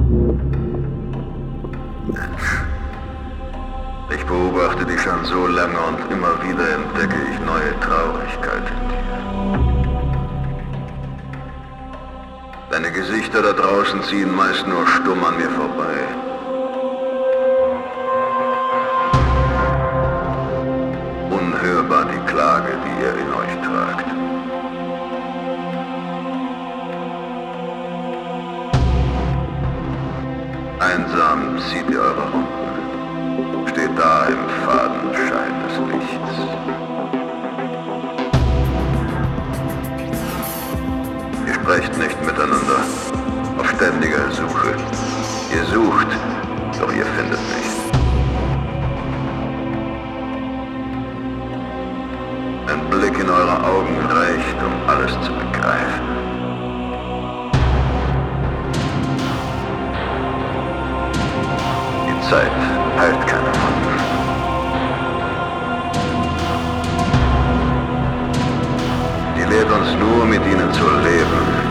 Mensch, ich beobachte dich schon so lange und immer wieder entdecke ich neue Traurigkeit in dir. Deine Gesichter da draußen ziehen meist nur stumm an mir vorbei. Unhörbar die Klage, die ihr in euch tragt. Einsam zieht ihr eure Runden, steht da im faden Schein des Lichts. Ihr sprecht nicht miteinander, auf ständiger Suche. Ihr sucht, doch ihr findet nicht. Ein Blick in eure Augen reicht, um alles zu begreifen. Die Zeit heilt keine Wunden. Die lehrt uns nur, mit ihnen zu leben.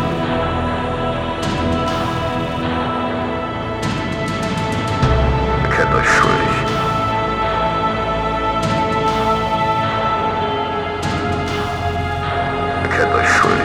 Bekennt euch schuldig. Bekennt euch schuldig.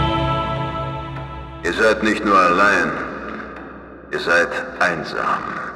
Ihr seid nicht nur allein, ihr seid einsam.